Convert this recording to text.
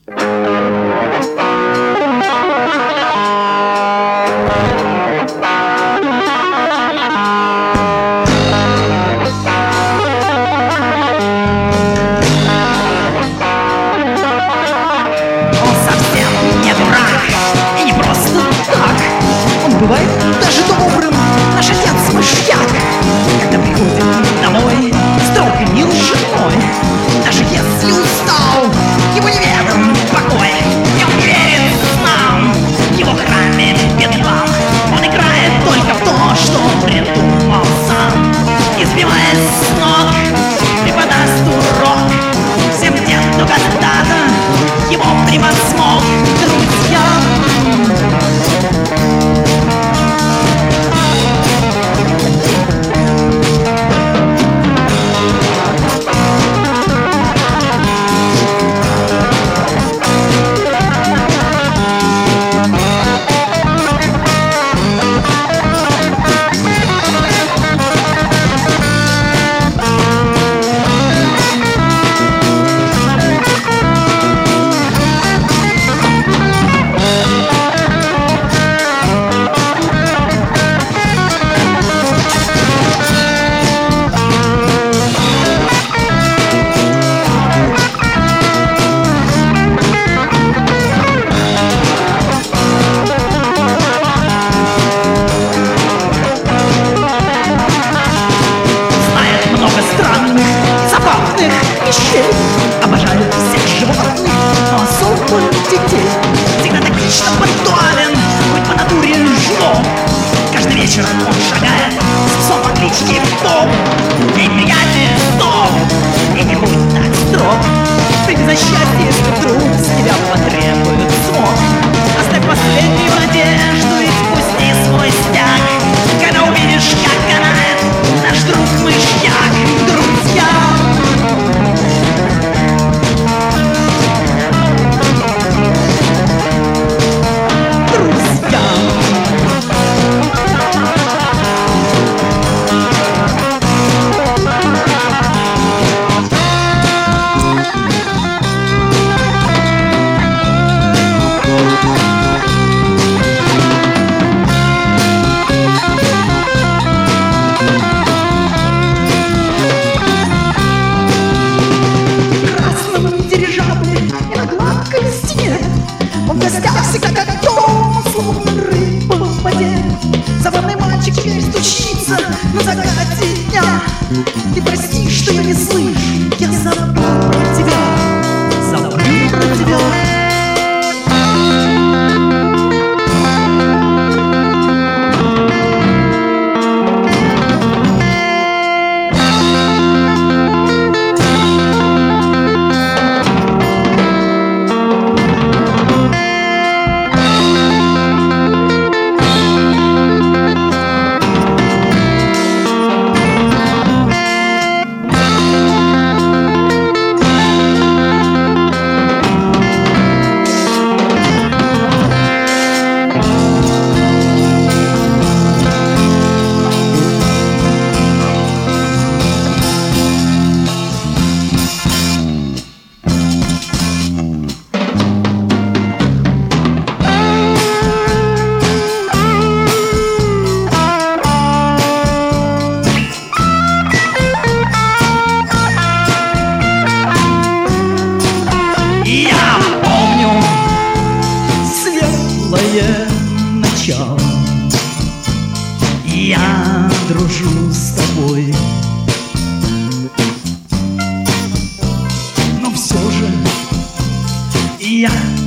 Бывает даже добрым наш отец мышьяк, когда приходит домой строг и мил с женой. Даже если устал, ему неведом покой, и он не верит снам, его храме бедлам. Он играет только в то, что придумал сам, и сбиваясь с ног, преподаст урок всем тем, кто когда-то его превозмог. Друзья, обожают всех животных, но особо детей. Всегда так лично пунктуален, хоть по натуре жлоб. Каждый вечер он шагает с псом по кличке Боб. Эй, приятель, стоп! И не будь так строг. Прими за счастье, если вдруг с тебя потребует смог. Оставь последнюю надежду и впусти свой стяг, когда увидишь, как канает наш друг мышьяк. Друзья, всегда как дом, словно рыба в воде. Забавный мальчик теперь стучится на закате дня. Ты прости, что я не слышу, я забыл про тебя, забыл про тебя. Начало. Я дружу с тобой, но все же я